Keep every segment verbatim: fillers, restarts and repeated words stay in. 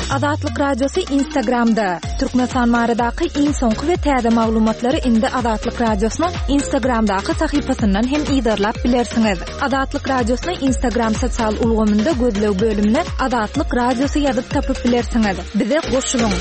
Azatlyk Radiosu Instagramda. Türkmenistan maradaky iň soňky we täze maglumatlary indi Azatlyk Radiosynyň Instagramdaky sahypasyndan hem ýygyrlap bilersiňiz. Azatlyk Radiosynyň Instagram sosial ulgamynda gözlew bölümine Azatlyk Radiosu ýazyp tapyp bilersiňiz. Bize goşulyň.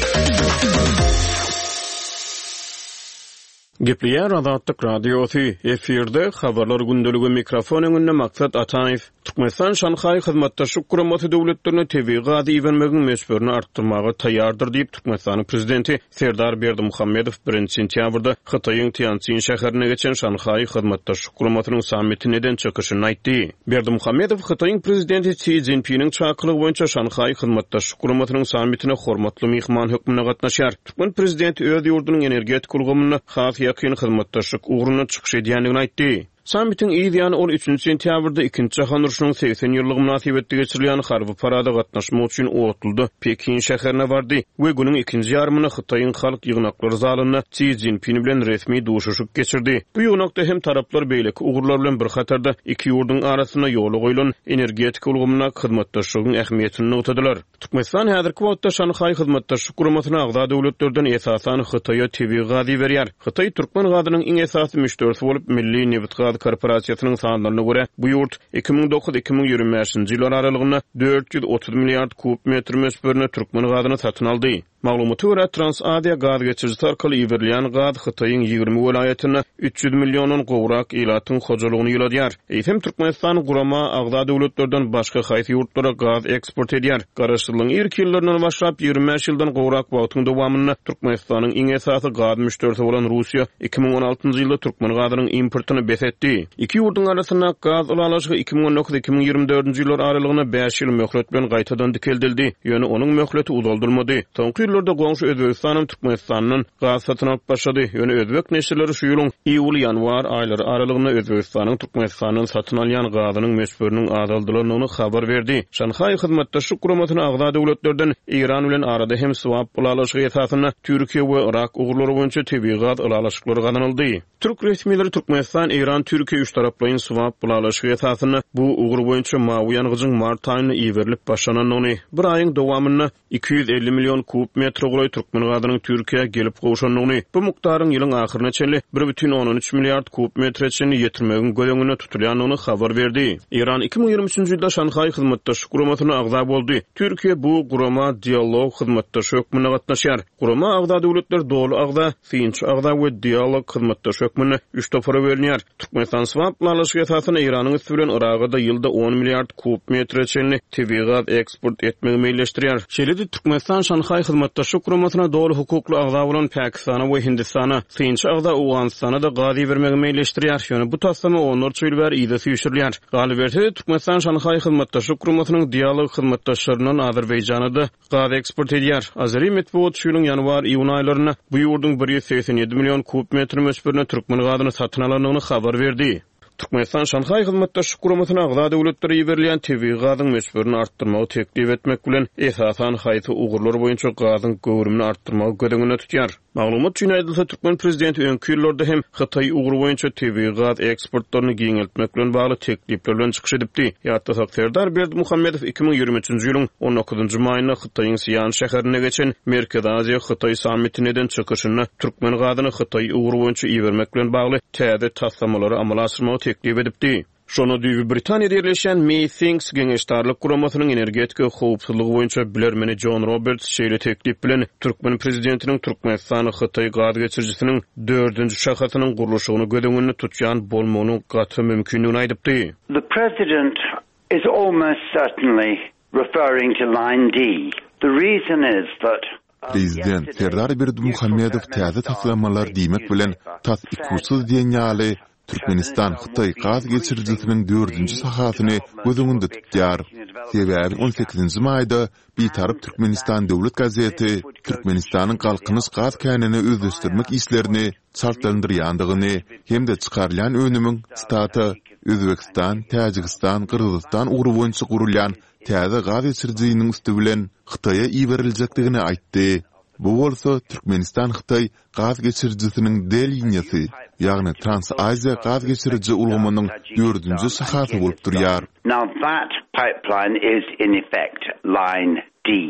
Gepliyer Azatlyk Radiosu efirde habarlar gündöligi mikrofon öňünde maksat Ataýew. Türkmenistan Şanhaý hyzmatdaşlyk guramasy döwletlerine tebii gady iwermegiň meşberini artdyrmaga taýýardyr diýip Türkmenistanyň prezidenti Serdar Berdimuhammedow birinji sentýabrda Hitaýyň Tianjin şäherine geçen Şanhaý hyzmatdaşlyk guramasynyň sammitine neden çykyşyny aýtdy. Berdimuhammedow Hitaýyň prezidenti Xi Jinping'in çakylygy boýunça Şanhaý hyzmatdaşlyk guramasynyň sammitine hormatly mihman hökmüne gatnaşýar. Türkmen prezidenti öz ýurdunyň energetik ulgamyny has ýakyn hyzmatdaşlyk ugruna çykyş edýändigini aýtdy. Sammitin ýygyny ol üçinji sentýabrda ikinji jahan uruşynyň seksen ýyllyk münasibetde geçirilýän harby parada gatnaşmak üçin otuldy Pekin şäherine bardy we günüň ikinji ýarmyny Hitaýyň halk ýygnaklary zalyna Xi Jinping bilen resmi duşuşyk geçirdi. Bu ýognakda hem taraplar beýleki ugurlar bilen bir hatarda iki ýurduň arasyna ýoly goýulan energetik ulgamyna hyzmatdaşlygyň ähmiýetini noktadylar. Türkmenistan häzirki wagtda Şanhaý hyzmatdaşlyk guramasyna agda döwletlerden esasan Hitaýa tebii gady berýär. Hitaý türkmen gadynyň iň esasy müşterisi bolup Milli Neft korporasiýasynyň sanlaryna görä bu ýurt iki ming dokuz iki ming ýygrimi beşinji ýylar aralygynda dört ýüz otuz milliard kub metr mesberini türkmen gadyny satyn aldy. Maglumaty görä Transasiýa gaz geçirjisi arkaly iwerilýän gaz Hitaýyň ýygrimi welaýatyna üç ýüz million gowrak ilatyň hojalygyny ýyladýar. Eýsem Türkmenistan gurama agda döwletlerden başga haýsy ýurtlara gaz eksport edýär. Garaşdyrylan ilk ýyllardan başlap ýygrimi beş ýyldan gowrak wagtyň dowamyny Türkmenistanyň iň esasy gaz müşterisi bolan Russiýa iki ming on altyncy ýylda türkmen gazynyň importyny besetdi. Iki ýurduň arasyna gaz alalaşygy iki ming on dokuz iki ming ýygrimi dördünji ýyllar aralygyna beş ýyl möhlet bilen gaýtadan dikeldildi. Ýöne onuň möhleti uzaldyrmady. Soňky ýyllarda goňşy Özbegistanyň Türkmenistanyň gaz satyn alyp başlady. Ýöne Özbek neşirleri şu ýylyň iýul-ýanwar aýlary aralygynda Özbegistanyň Türkmenistanyň satyn alýan gazynyň mesberiniň azaldylaryny habar berdi. Şanhaý hyzmatdaşlyk guramasyny agda döwletlerden Iran bilen arada hem swap bulalaşygy esasyna Türkiýe we Irak ugurlary boýunça tebii gaz alalaşyklary gadanyldy. Türk resmileri Türkmenistan, Iran, Türkiýe üç taraplyň swap bulalaşygy esasyna bu ugur boýunça mawy ýangyjyň mart aýyna iwerilip başlananyny, bir aýyň dowamyny iki ýüz elli million kub metr goly türkmen gazynyň Türkiýe gelip gowşanyny, bu mukdaryň ýylyň ahyryna çenli bir бүтүн on üç milliard kub metreçini ýetirmegiň göleňine tutulýanyny habar berdi. Iran iki ming ýygrimi üçinji ýylda Şanhaý hyzmatdaşlyk guramasyna agda boldy. Türkiýe bu gurama dialog hyzmatdaşlyk hökmüne gatnaşýar. Gurama agda döwletler dolu agda, synç agda we dialog hyzmatdaşlyk hökmüne üç topara bölünýär. Türkmenistan swap bulalaşygy esasyna Iranyň üstü bilen Iraka da ýylda on milliard kub metreçini tebii gaz eksport etmegi meýleşdirýär. Şeýle-de Türkmenistan Şanhaý hyzmatdaşlyk guramasyna dolu hukukly agda bolan Pakistana we Hindistana, synç agda Awganistana da gaz bermegi meýleşdirýär. Ýöne bu taslama onlarça ýyl bäri ýyda süýşürilýär. Galiberde Türkmenistan Şanhaý hyzmatdaşlyk guramasynyň dialog hyzmatdaşlaryndan Azerbaýjana da gaz eksport edýär. Azeri metbuat şu ýylyň ýanwar iýun aýlaryna bu ýurdun bir ýüz seksen ýedi million kub metr mesberini türkmen gazyny satyn alanyny habar berdi. Türkmenistan Şanhaý hyzmatdaşlyk guramasyna agda döwletleri iwerilýän tebii gazyň mesberini artdyrmagy teklip etmek bilen esasan haýsy ugurlar boýunça gazyň gowrumyny artdyrmagy gödeňine tutýar. Maglumat üçin aýdylsa Türkmen prezidenti öňkü ýyllarda hem Hitaý ugur boýunça tebii gaz eksportlaryny giňeltmek bilen bagly teklipler bilen çykyş edipdi. Ýa-da Serdar Berdimuhammedow iki ming ýygrimi üçinji ýylyň on dokuzunjy maýyna Hitaýyň Siýan şäherine geçen Merkez Aziýa Hitaý sammitine neden çykyşyny türkmen gazyny Hitaý ugur boýunça iwermek bilen bagly täze taslamалary amala aşyrmagy teklip edipdi. Şonu düýbi Britaniýada ýerleşen Meetings geňeşdarlyk guramasynyň energetik howpsuzlygy boýunça bilermeni John Roberts şeýle teklip bilen Türkmen prezidentiniň Türkmenistany Hitaý gaz geçirjisiniň dördünji şahatynyň gurulşygyny gödeňine tutýan bolmagyny gaty mümkinligini aýdypdy. The president is almost certainly referring to line D. The reason is that Prezident Serdar Berdimuhammedow täze taslamalar diýmek bilen tas ikursuz diýen ýaly Türkmenistan Hitaý gaz geçirjisiniň dördünji sahatyny gözüňde tutýar. Sebäbi on sekizinji maýda bir tarap Türkmenistan döwlet gazeti Türkmenistanyň galkynyş gaz känini özleşdirmek işlerini çartlandyrýandygyny hem-de çykarılan önümüň staty Özbekistan, Täjikistan, Kyrgyzstan ugury boýunça gurulýan täze gaz geçirjisiniň üstü bilen Hitaýa iwerilejekdigini aýtdy. Bu bolsa Türkmenistan Hitaý gaz geçirjisiniň del ýynysy, ýagny Trans-Aziýa gaz geçirji ulgamynyň dördünji sahaty bolup durýar. Now that pipeline is in effect line D.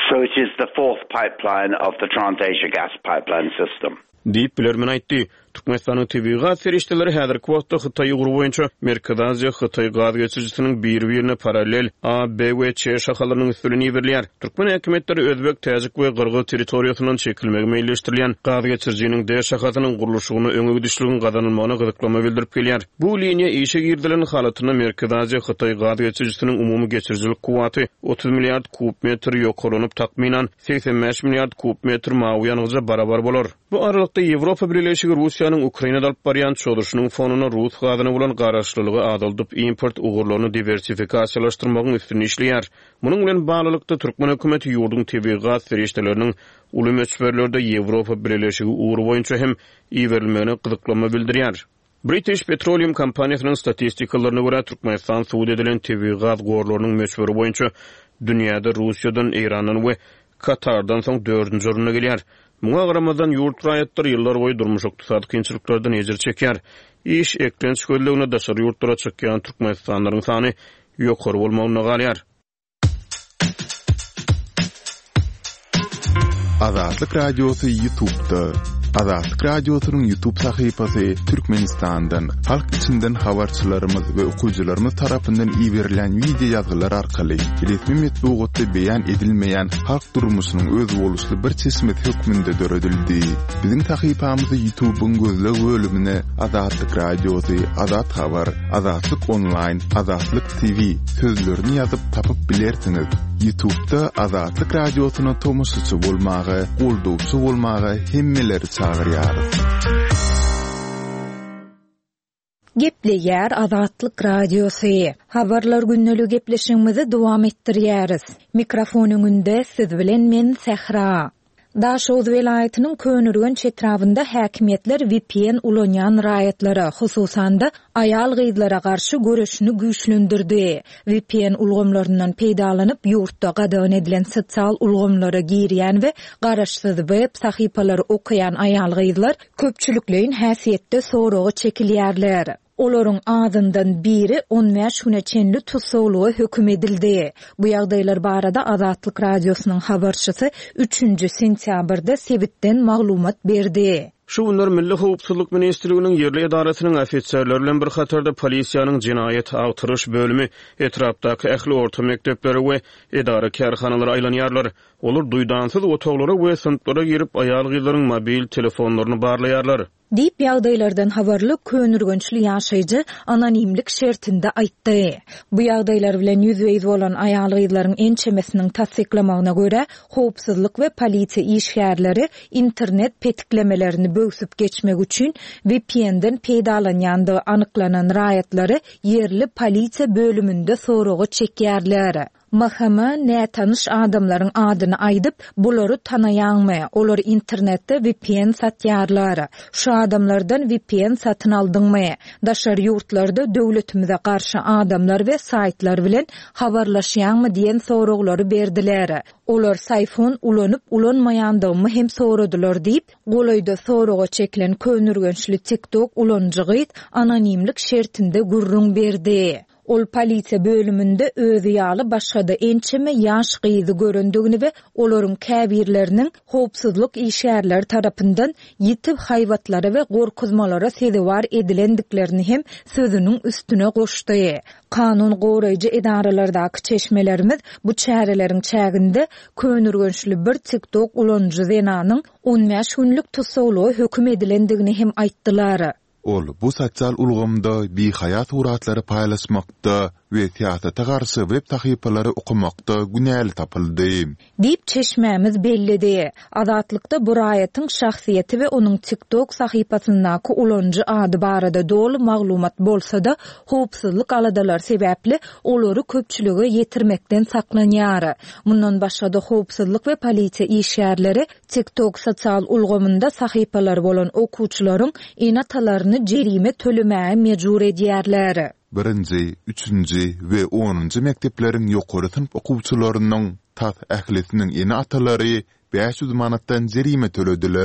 So it is the fourth pipeline of the Trans-Asia gas pipeline system. Deyip bilermen aýtdy. Türkmenistan'ın tebigat serişdeleri häzirki wagtda Hytaý guru boýunça Merkezi Aziýa Hytaý gaz geçirjisiniň bir-birine paralel A, B we C şahalarynyň üstüne berýär. Türkmen häkimetleri Özbek, Täjik we Gyrgyz territoriýasyndan çekilmegi meýilleşdirilýän gaz geçirjiniň D şahasynyň gurulşygyny öňe gidişligini gazanylmagyna gyzyklama bildirip gelýär. Bu liniýa işe girdilen halatyna Merkezi Aziýa Hytaý gaz geçirjisiniň umumy geçirjilik kuwaty otuz milliard kub metr ýokarlanyp takminan seksen beş milliard kub metr mawy ýanygyja barabar bolar. Bu aralykda Ýewropa Birleşigi Russiýanyň Ukrainada alyp barýan çoluşynyň fonuna Rus gazyna bolan garaşlylygy adaldyp import ugurlaryny diversifikasiýalaşdyrmagyň üstüne işleýär. Munyň bilen baglykda Türkmen hökümeti ýurdun tebigat gaz serişdeleriniň uly meçberlerde Ýewropa Birleşigi ugury boýunça hem iýerilmegine gyzyklama bildirýär. British Petroleum kompaniýasynyň statistikalarına görä Türkmenistan suwd edilen tebigat gaz gorlarynyň meçberi boýunça dünýäde Russiýadan, Irandan we Katardan soň dördünji oruna gelýär. Muňa garamadan ýurt raýatlar ýyllar boýy durmuş ykdysady kynçylyklardan ejir çekýär. İş eklenç göldügine daşary ýurtlara çekýän türkmenistanlaryň sany ýokary bolmagyna galýar. Azatlyk Radiosu YouTube'da. Azatlyk Radiosunyň YouTube sahypasy Türkmenistandan, halk içinden habarçylarymyz we okuwçylarymyz tarapyndan iýerilen video ýazgylar arkaly resmi metbuatda beýan edilmeýän halk durmuşynyň öz boluşly bir çeşmet hökmünde döredildi. Biziň sahypamyzy YouTube'un gözle bölümine Azatlyk Radiosu, Azat Habar, Azatlyk Online, Azatlyk T V sözlerini ýazyp tapyp bilersiňiz. YouTube'da Azatlyk Radiosuny tomoşaçy bolmagy, goldowçy bolmagy hemmeleri çağırýarys. Gepleýär Azatlyk Radiosu. Habarlar günneligi gepleşigimizi dowam etdirýäris. Mikrofon öňünde siz bilen men Sehra. Daşoz welaýatynyň könürgen çetrabynda häkimetler V P N ulanýan raýatlary, hususan da aýal gyzlara garşy görüşini güýçlendirdi. V P N ulgamlaryndan peýdalanyp ýurtda gadan edilen sosial ulgamlara girýän we garaşsyz web sahypalary okuyan aýal gyzlar köpçülikleýin häsiýetde soragy çekilýärler. Olaryň adyndan biri on beş güne çenli tutsaglygy höküm edildi. Bu ýagdaýlar barada Azatlyk Radiosynyň habarçysy üçünji sentýabrda sebitden maglumat berdi. Şu günler Milli Howpsuzlyk Ministrliginiň ýerli edarasynyň ofisiýerleri bilen bir hatarda polisiýanyň jinaýat awtyryş bölümi etrapdaky ähli orta mekdepleri we edara kärhanalary aýlanýarlar. Olar duýdansyz otoglara we sınıflara girip aýal gyzlaryň mobil telefonlaryny barlaýarlar. Diýip ýagdaýlardan habarly könürgençli ýaşaýjy anonimlik şertinde aýtdy. Bu ýagdaýlar bilen ýüzbeýiz bolan aýal gyzlaryň ençemesiniň tasdiklamagyna görä, howpsuzlyk we polisiýa işgärleri internet petiklemelerini böwsüp geçmek üçin V P N'den peýdalanýandy anyklanan raýatlary ýerli polisiýa bölümünde soragy çekýärler. Mahkama ne tanış adamların adyny aýdyp, bulary tanaýanmy? Olar internetde V P N satýarlar. Şu adamlardan V P N satyn aldyňmy? Daşary ýurtlarda döwletimize garşy adamlar we saytlar bilen habarlaşýanmy diýen soraglary berdiler. Olar sayfon ulanyp ulanmaýandygymy hem soradylar diýip, golaýda soraga çekilen könürgençli TikTok ulanjygy anonimlik şertinde gurrun berdi. Ol polisiýa bölümünde özü ýaly başga da ençeme ýaş gyzy görendигini we olaryň käbirleriniň howpsuzlyk işgärleri tarapyndan ýitip haýwatlara we gorkuzmalara seziwar edilendiklerini hem sözüniň üstüne goşdy. Kanun goraýjy edaralardaky çeşmelerimiz bu çäreleriň çäginde könürgençli bir TikTok ulanjy zenanyň on beş günlük tutsaglygy höküm edilendigini hem aýtdylar. Ol bu sotsial ulgamda bir hayat uratlary paýlaşmakda we teatrda garşy web sahypalary okumakda günäli tapyldy. Diýip çeşmämiz bellidi. Azatlykda bu raýatyň şahsiýeti we onuň TikTok sahypasyndaky ulanjy ady barada dolu maglumat bolsa da howpsuzlyk aladalar sebäpli olary köpçüligi ýetirmekden saklanýar. Mundan başga da howpsuzlyk we polisiýa işgärleri TikTok sosial ulgamynda sahypalar bolan okuwçylaryň enatalaryny jerime tölemäge mejbur edýärler. Birinci, üçünci ve onuncu mektepleriň ýokary sınıf okuwçylarynyň tas ählisiniň eni atalary beş yüz manatdan jerime tölediler.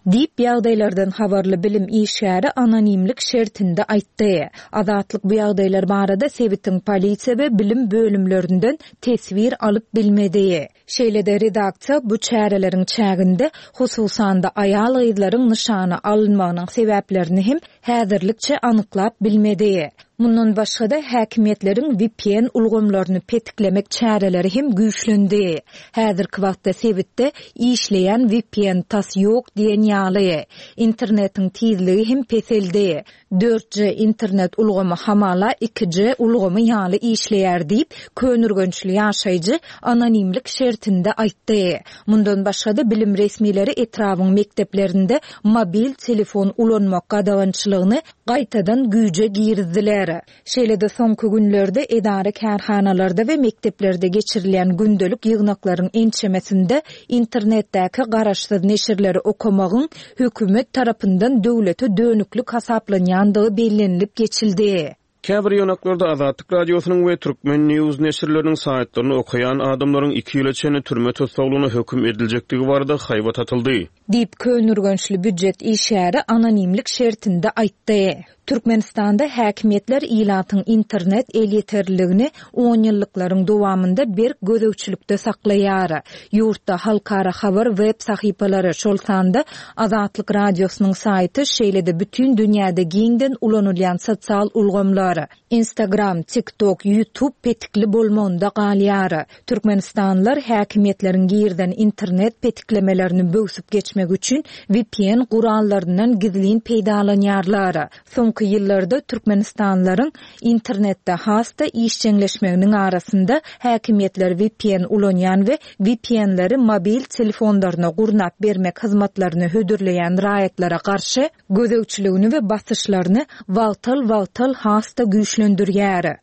Dip ýagdaýlardan habarly bilim işgäri anonimlik şertinde aýtdy. Azatlyk bu ýagdaýlar barada Sebitin polisiýa we bilim bölümlerinden tesvir alyp bilmedi. Şeýle-de redaksiýa bu çäreleriň çäginde hususan da aýal gyzlaryň nyşany alynmagynyň sebäplerini hem häzirlikçe anyklap bilmedi. Mundan başga da häkimetleriň V P N ulgamlaryny petiklemek çäreleri hem güýçlendi. Häzirki wagtda Sebitde işleýän V P N tas ýok diýen ýaly. Internetiň tizligi hem peseldi. dört G internet ulgamy hamala iki G ulgamy ýaly işleýär diýip könürgençli ýaşaýjy anonimlik şertinde aýtdy. Mundan başga da bilim resmileri etrawyň mekteplerinde mobil telefon ulanmak gadawançylygyny gaýtadan güýje girdiler. Şeýle-de soňky günlerde edara kärhanalarda we mekteplerde geçirilen gündelik ýygnaklaryň ençemesinde internetdäki garaşsyz neşirleri okumagyň hökümet tarapyndan döwlete dönüklik hasaplanýandygy bellenilip geçildi. Käbir ýonaklarda Azatlyk radiosynyň we Türkmen News neşirleriniň saýtlaryny okuyan adamlaryň iki ýyl içinde türme tutsagylygyna höküm ediljekdigi barada haýbat atyldy. Dip könürgençli büdjet işgäri anonimlik şertinde aýtdy. Türkmenistanda häkimetler ilatyň internet el ýeterligini on ýyllyklaryň dowamında bir gözegçilikde saklaýar. Ýurtda halkara habar web sahypalary şolsanda Azatlyk radiosynyň saýty şeýle-de bütün dünýäde giňden ulanylýan sosial ulgamlar Instagram, TikTok, YouTube petikli bolmanda galýar. Türkmenistanlılar häkimetleriň girden internet petiklemelerini böwsüp geçmek üçin V P N gurallarynyň gizlin peýdalanýarlar. Soňky ýyllarda Türkmenistanlylaryň internetde hasta işçiňleşmeginiň arasynda häkimetler V P N ulanýan we V P N'leri mobil telefonlaryna gurnap bermek hyzmatlaryny hödürleýän raýatlara garşy gözegçiligini we basyşlaryny wagtal-wagtal hasta güýçlendirýär.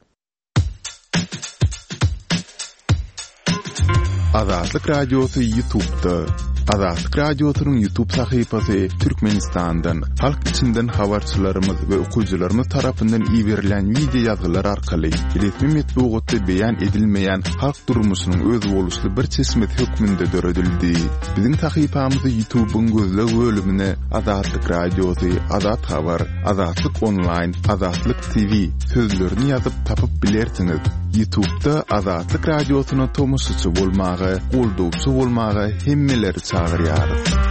Azatlyk radiosu YouTube'da. Azatlyk radiosynyň YouTube sahypasy Türkmenistandan, halk içinden habarçylarymyz we okuyjylarymyz tarapyndan iýerilen video ýazgylar arkaly resmi metbuatda beýan edilmeýän halk durmuşynyň öz boluşly bir çeşmet hökmünde döredildi. Biziň sahypamyzy YouTube'un gözle bölümine Azatlyk radiosu, Azat habar, Azatlyk online, Azatlyk T V sözlerini ýazyp tapyp bilersiňiz. YouTube'da Azatlyk radiosyna tomusçy bolmagy, goldowçy bolmagy hemmeleri çağırýar.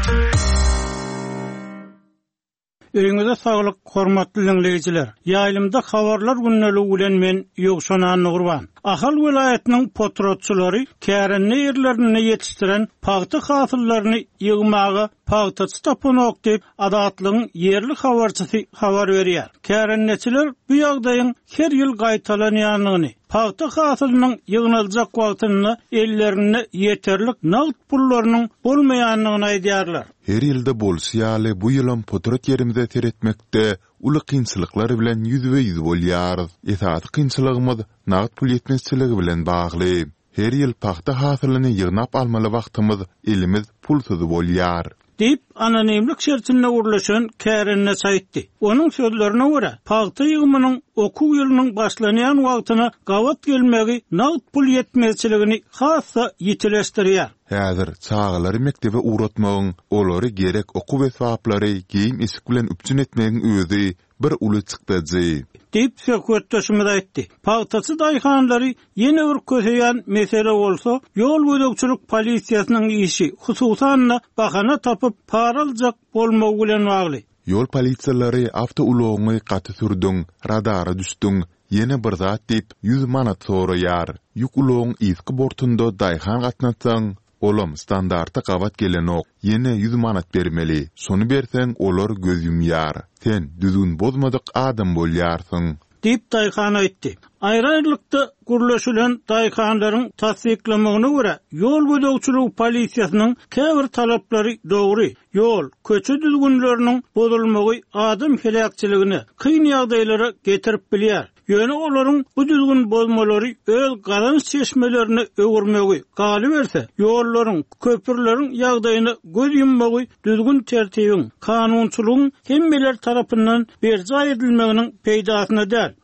Öňüňizde saglyk, hormatly dinleýijiler. Ýaýlymda habarlar günneli bilen men Ýogşan Nurban. Ahal vilayetinin potrotçulary kärenne ýerlerini ýetişdiren paýta hasyllaryny ýygmagy paýtaçy tapanok diýip adatlygyň ýerli habarçysy habar berýär. Kärenneçiler bu ýagdaýyň her ýyl gaýtalanýanyny, paýta hasylynyň ýygnaljak wagtyny ellerine ýeterlik nagt pullarynyň bolmaýanyny aýdýarlar. Her ýylda bolsaýaly bu ýylam potrot ýerimizde teretmekde uly kynçylyklar bilen ýüzbe ýüz bolýar. Esas kynçylygymyz nagt pul ýetmezçiligi bilen bagly. Her ýyl paýta hasylyny ýygnap almaly wagtymyz elimiz pulsuz bolýar. Dip anonimlik şertinde urlaşan kärenne saýtdy. Onun sözlerine göre paýta ýygmynyň okuw ýylynyň başlanýan wagtyna gawat gelmegi nagt pul ýetmezçiligini hassa ýitileşdirýär. Häzir çağlary mektebe uğratmagyň, olary gerek okuw esaplary giýim isik bilen üpçün etmegiň özi bir uly çykdyjy. Dip söhbetdeşimiz aýtdy. Paýtaçy daýhanlary ýene bir köheýän mesele bolsa, ýol bölekçilik polisiýasynyň işi hususan bahana tapyp para aljak bolmagy bilen bagly. Ýol polisiýalary awto ulogyny gaty sürdüň, radara düşdüň, ýene bir zat diýip ýüz manat soraýar. Ýük ulogyň isky bortunda daýhan gatnatsaň, olam standarta gawat gelenok, ýene ýüz manat bermeli. Şonu berseň olar göz ýumýar. Sen düzgün bozmadyk adam bolýarsyň. Dip daýhan aýtdy. Aýraýlykda gurlaşylan daýhanlaryň tasdiklamagyna görä, ýol bödegçilik polisiýasynyň käbir talaplary dogry. Ýol köçe düzgünleriniň bozulmagy adam helakçylygyny, kyn ýagdaýlara getirip bilýär. Ýöne olaryň bu düzgün bozmalary öz galanç çeşmelerini öwürmegi galy berse, ýollaryň, köpürleriň ýagdaýyny göz ýummagy düzgün tertibiň, kanunçylygyň hemmeler tarapyndan berja edilmeginiň peýdasyna däl,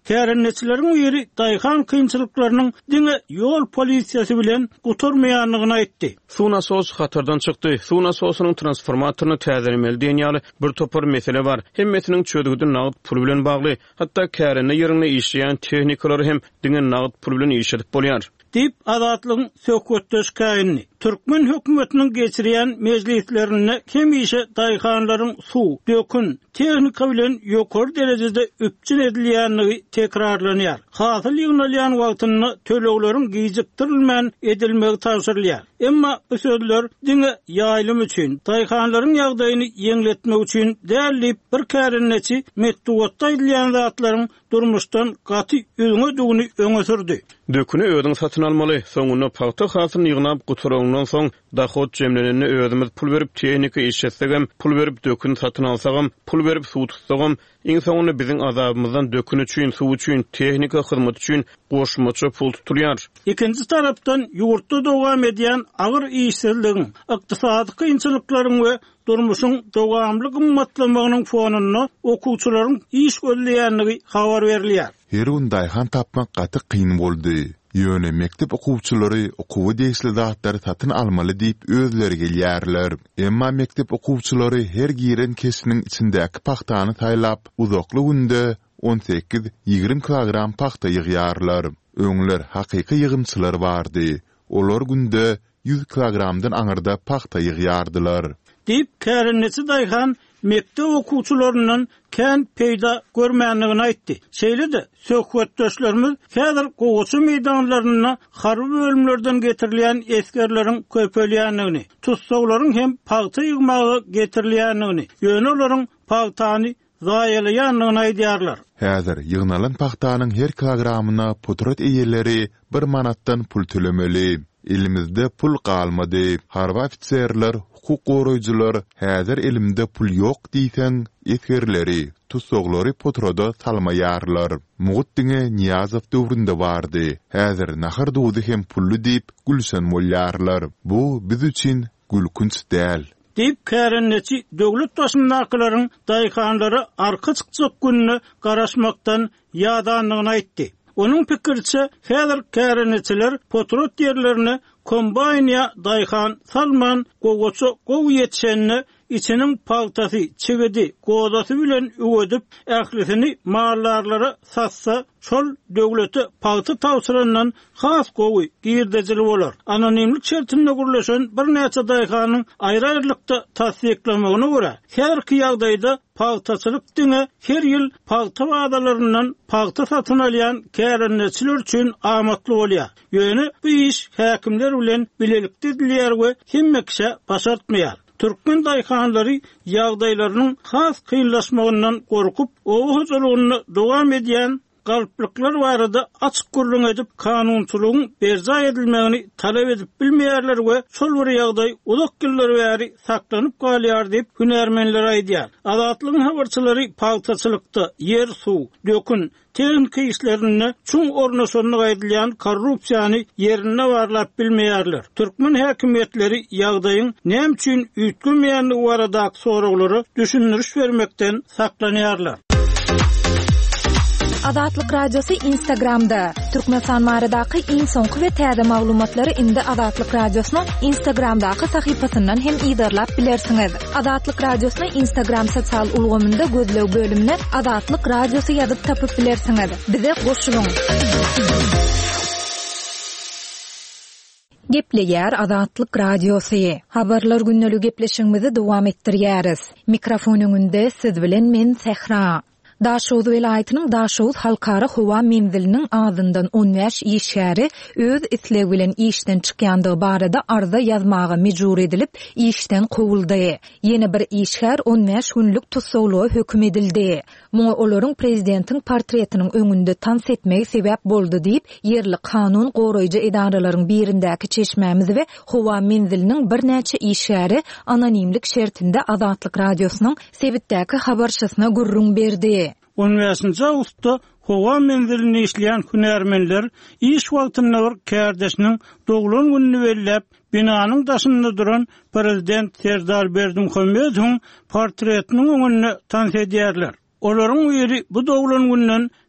Kärenneçilerin ýeri daýhan kynçylyklarynyň diňe ýol polisiýasy bilen guturmaýanlygyny aýtdy. Suna sos hatardan çykdy. Suna sosynyň transformatoryny täzirmeli diýen ýaly bir topar mesele bar. Hemmetiniň çödügüde nagd pul bilen bagly, hatda kärenne ýerine işleýän tehnikalary hem diňe nagd pul bilen işledip bolýar. Dip adatlygyň sökütdeş kaýynny. Türkmen hökümetiniň geçirýän mejlislerine hemişe daýhanlaryň suw, dökün, tehnika bilen ýokary derejede üpçün edilýänligi tekrarlanýar. Hasyl ýygnalýan wagtyny töleklaryň gijikdirilmän edilmegi tawsyrlýar. Emma bu sözler diňe ýaýlym üçin, daýhanlaryň ýagdaýyny ýeňletmek üçin dälip bir kärenneçi metduwatda edilýän zatlaryň durmuşdan gaty öňe dugny öňe sürdi. Dökünü ödün satın almaly, soňuna paýta hasyny ýygnap guturanyňdan soň dahot jemleneni özümiz pul berip tehnika işletsegem, pul berip dökün satyn alsagam, pul berip suw tutsagam, iň soňunda biziň azabymyzdan dökün üçin, suw üçin, tehnika hyzmat üçin goşmaça pul tutulýar. Ikinji tarapdan ýurtda dowam edýän agyr işsizligiň, ykdysady kynçylyklaryň we durmuşyň dowamly gymmatlamagynyň fonunda okuwçylaryň iş gözleýänligi habar berilýär. Her gün daýhan tapmak gaty kyn boldy. Ýöne mektep okuwçylary okuwy deýsli zatlary satyn almaly diýip özleri gelýärler. Emma mektep okuwçylary her giren kesiniň içindäki paxtany taýlap, uzakly günde on sekiz ýygrimi kilogram paxta ýygýarlar. Öňler hakyky ýygymçylar bardy. Olar günde yüz kilogramdan aňyrda paxta ýygýardylar. Dip kärenneçi daýhan mektep okuwçylarynyň kän peýda görmänligini aýtdy. Şeýle-de söhbetdeşlerimiz häzir gowaçy meýdanlaryna harby bölümlerden getirilýän eskerleriň köpelýänligini, tutsaglaryň hem paxta ýygmagy getirilýänligini, ýöne olaryň paxtany zaýalýanlygyny aýdýarlar. Häzir ýygnalan paxtanyň her kilogramyna potrat eýelleri bir manatdan pul tölemeli. Elimizde pul galmady. Harba ofitserler, hukuk goraýjylar häzir elimde pul ýok diýsen, eskerleri, tutsaglary potrada salmaýarlar. Mugut diňe Niýazow döwründe bardy. Häzir nahar dowdy hem pullu diýip gülsen bolýarlar. Bu biz üçin gülkünç däl. Dip kärenneçi döwlet başyndakylaryň daýhanlary arka çykjak gününe garaşmakdan ýadanlygyny aýtdy. Onun pikirçe häzir kärenneçiler potrot ýerlerini kombaýnýa daýhan salman gowaça gow ýetşenni içinin paxtasy, çigidi, godasy bilen öwedip ählisini mallarlara satsa, şol döwleti paxta tawsyrandan has gowy girdejili bolar. Anonimlik şertinde gurulşan bir näçe daýhanyň aýry-aýrylykda tasdiklamagyna görä, her iki ýagdaýda paxtaçylyk diňe her ýyl paxta wadalaryndan paxta satyn alýan kärenneçiler üçin amatly bolýar. Ýöne bu iş häkimler bilen bilelikde edilýär we hemme kişi başartmaýar. Türkmen daýhanlary ýagdaýlarynyň has kynlaşmagyndan gorkup, owu hojalygyny dowam edýän galplikler barada açyk gurrun edip kanunçylygyň berza edilmegini talap edip bilmeýärler we şol bir ýagdaý uzak ýyllar bäri saklanyp galýar diýip hünärmenler aýdýar. Adatlygyň habarçylary paxtaçylykda ýer, suw, dökün, tehnika işlerini çoň ornaşanyk aýdylýan korrupsiýany ýerine barlap bilmeýärler. Türkmen häkimetleri ýagdaýyň näme üçin üýtülmeýänligi baradaky soraglary düşündiriş bermekden saklanýarlar. Adatlyk radiosu Instagramda. Türkmenistan maradaky iň soňky we täze maglumatlary indi Adatlyk radiosynyň Instagramdaky sahypasyndan hem ýydarlap bilersiňiz. Adatlyk radiosyny Instagram sosial ulgamynda gözlew bölümine Adatlyk radiosu ýazyp tapyp bilersiňiz. Bize goşulyň. Gepleýär Adatlyk radiosu. Habarlar günnälik gepleşiňimizi dowam etdirýäris. Mikrofon öňünde siz bilen men Sehra. Daşoz welaýatynyň Daşoz halkara howa menziliniň ağzyndan on beş işgäri öz isleg bilen işden çykýandygy barada arza ýazmaga mejbur edilip işden kowuldy. Ýene bir işgär on beş günlük tutsaglyga hökm edildi. Muňa olaryň prezidentiň portretiniň öňünde tans etmegi sebäp boldy diýip ýerli kanun goraýjy edaralaryň birindäki çeşmämiz we howa menziliniň bir näçe işgäri anonimlik şertinde Adatlyk radiosynyň sebitdäki habarçysyna gurrun berdi. on beşinji awgustda howa menzilini işleýän hünärmenler iş wagtyna bir kärdeşiniň doglan gününi bellep binanyň daşynda duran prezident Serdar Berdimuhammedowyň portretiniň öňüne tans edýärler. Olaryň ýeri bu doglan günden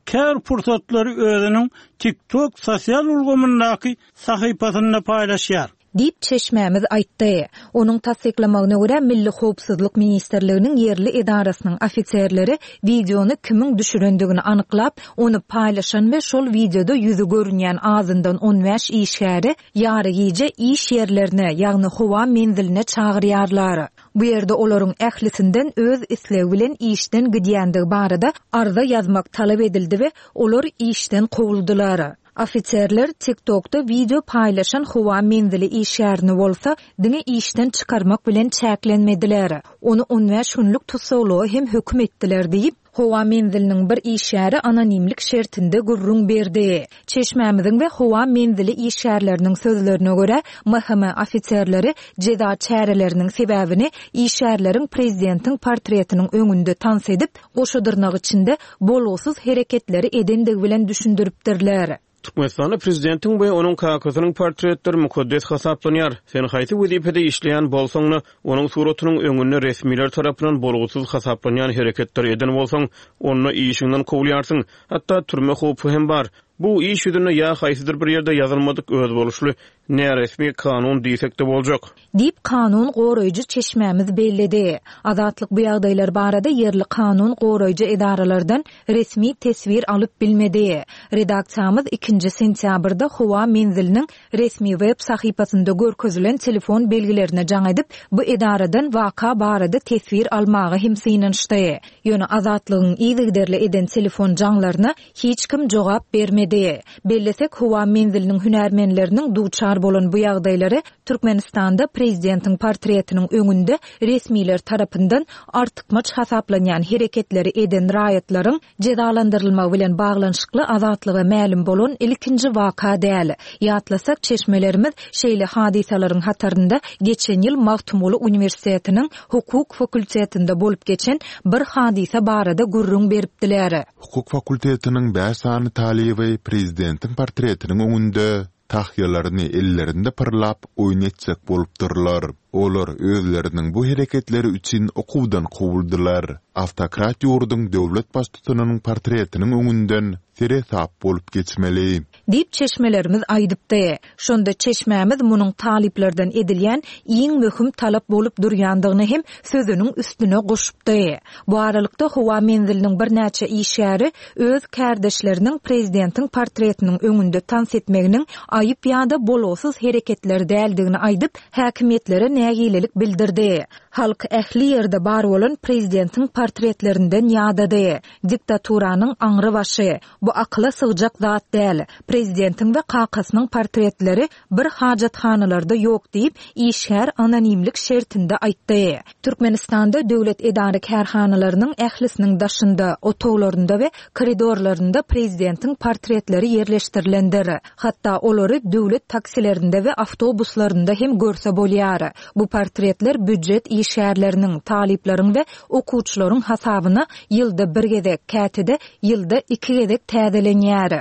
kär pursatları özünün TikTok sosial ulgamyndaky sahypasyna paýlaşýar. Dip çeşmämiz aýtdy. Onuň tasdiklamagyna görä Milli Howpsuzlyk Ministrliginiň yerli edarasynyň ofitserleri videonu kimiň düşürendigini anyklap, onu paýlaşan we şol videoda ýüzi görünýän azyndan on beş işgäri ýary giýje iş ýerlerine, ýagny howa menziline çagyrýarlar. Bu ýerde olaryň ählisinden öz islew bilen işden gidýändigi barada arza ýazmak talap edildi we olar işden kowuldylar. Ofitserler TikTok'ta video paylaşan howa menzili işlerini bolsa, diňe işden çıkarmak bilen çäklenmediler. Onu on beş günlük tutsaglygy hem hökm etdiler diýip, howa menziliniň bir işleri anonimlik şertinde gurrun berdi. Çeşmämiziň we howa menzili işlerleriniň sözlerine görä, mahkama ofitserleri jeda çäreleriniň sebäbini işlerleriň prezidentiň portretiniň öňünde tans edip, goşudyrnak içinde bolgutsuz hereketleri edendigi bilen düşündiripdirler. Türkmenistan prezidentiň we onuň kakasynyň portretleri mukaddes hasaplanýar. Sen haýsy wezipede işleýän bolsaňna, onuň suratynyň öňünde resmiler tarapyndan bolgutsuz hasaplanýan hereketler eden bolsaň, onu işiňden kowulýarsyň. Hatda türme howpy hem bar. Bu iş ýüzüne ýa haýsydyr bir ýerde ýazylmadyk öz boluşly ne resmi kanun diýsek de boljak. Dip kanun goraýjy çeşmämiz bellidi. Azatlyk bu ýagdaýlar barada yerli kanun goraýjy edaralardan resmi tesvir alyp bilmedi. Redaksiýamyz ikinji sentýabrda howa menziliniň resmi web sahypasynda görkezilen telefon belgilerine jaň edip, bu edaradan waka barada tesvir almagy himsinişdi. Ýöne azatlygyň ýygyderli eden telefon jaňlaryna hiç kim jogap bermedi. Bellesek howa menziliniň hünärmenleriniň duçar bolan bu ýagdaýlary Türkmenistanda prezidentiň portretiniň öňünde resmiler tarapyndan artykmaç hasaplanýan hereketleri eden raýatlaryň jezalandyrylmagy bilen baglanyşykly azatlyga ma'lum bolan ilkinji waka däl. Ýatlasak çeşmelerimiz şeýle hadisalaryň hatarynda geçen ýyl Magtumulu Uniwersitetiniň hukuk fakultetinde bolup geçen bir hadisa barada gurrun beripdiler. Hukuk fakultetiniň beş sany talibi prezidentiň portretiniň öňünde tahyýalaryny ellerinde pırlap oýnetjek bolupdyrlar. Olar özleriniň bu hereketleri üçin okuwdan kowuldylar. Автократ ýurduň döwlet başçysynyň portretiniň öňünden seresap bolup geçmeli. Dip çeşmelerimiz aýdypdy. Şonda çeşmämiz munyň taliplerden edilýän iň möhüm talap bolup durýandygyny hem sözüniň üstüne goşupdy. Bu aralykda howa menziliniň bir näçe işgäri öz kardeşleriniň prezidentiň portretiniň öňünde tans etmeginiň aýyp ýa-da bolgutsuz hereketleri däldigini aýdyp, häkimetlere nägilelik bildirdi. Halk ähli ýerde bar bolan prezidentiň portretlerinden ýadady. Diktaturanyň aňry başy. Bu akla sığjak zat däl. Prezidentiň we kakasynyň portretleri bir hajatxanalarda ýok diýip işgär anonimlik şertinde aýtdy. Türkmenistanda döwlet edara kärhanalarynyň ählisiniň daşynda, otoglarynda we koridorlarynda prezidentiň portretleri ýerleşdirilendir. Hatda olary döwlet taksilerinde we awtobuslarynda hem görse bolýar. Bu portretler büdjet işgärleriniň, talipleriň we okuwçylaryň hasabyna ýylda bir gezek, kätede ýylda iki gezek täzelenýär.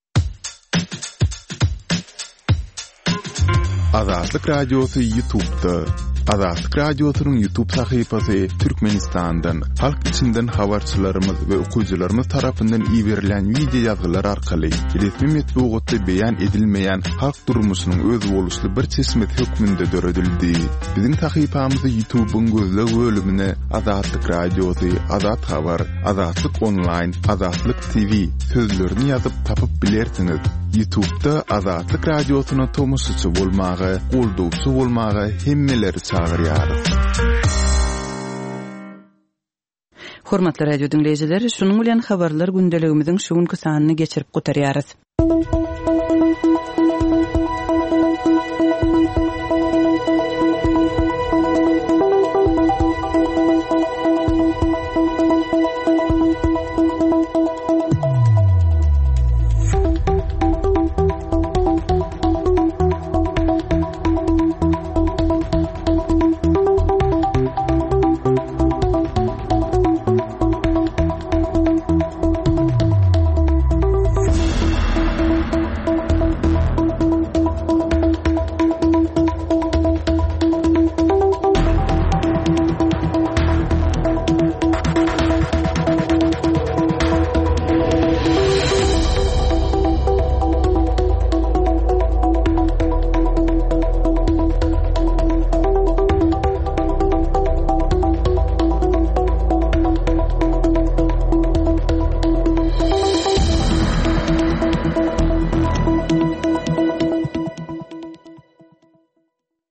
Azatlyk Radiosu YouTube'da. Azatlyk Radiosunyň YouTube sahypasy Türkmenistandan, halk içinden habarçylarymyz we okuwçylarymyz tarapyndan iýerilen video ýazgylar arkaly resmi metbuatda beýan edilmeýän halk durmuşynyň öz boluşly bir çeşmet hökmünde döredildi. Biziň sahypamyzy YouTube'un gözle bölümine Azatlyk Radiosu, Azat Habar, Azatlyk Online, Azatlyk T V sözlerini ýazyp tapyp bilersiňiz. YouTube'da Azatlyk Radiosuny tomoşaçy bolmagy, goldowçy bolmagy hemmeleri çagyrýar. Hormatly radio dinleýijiler, şunuň bilen habarlar gündeligimiziň şu günkü sanyny geçirip gotarýarys.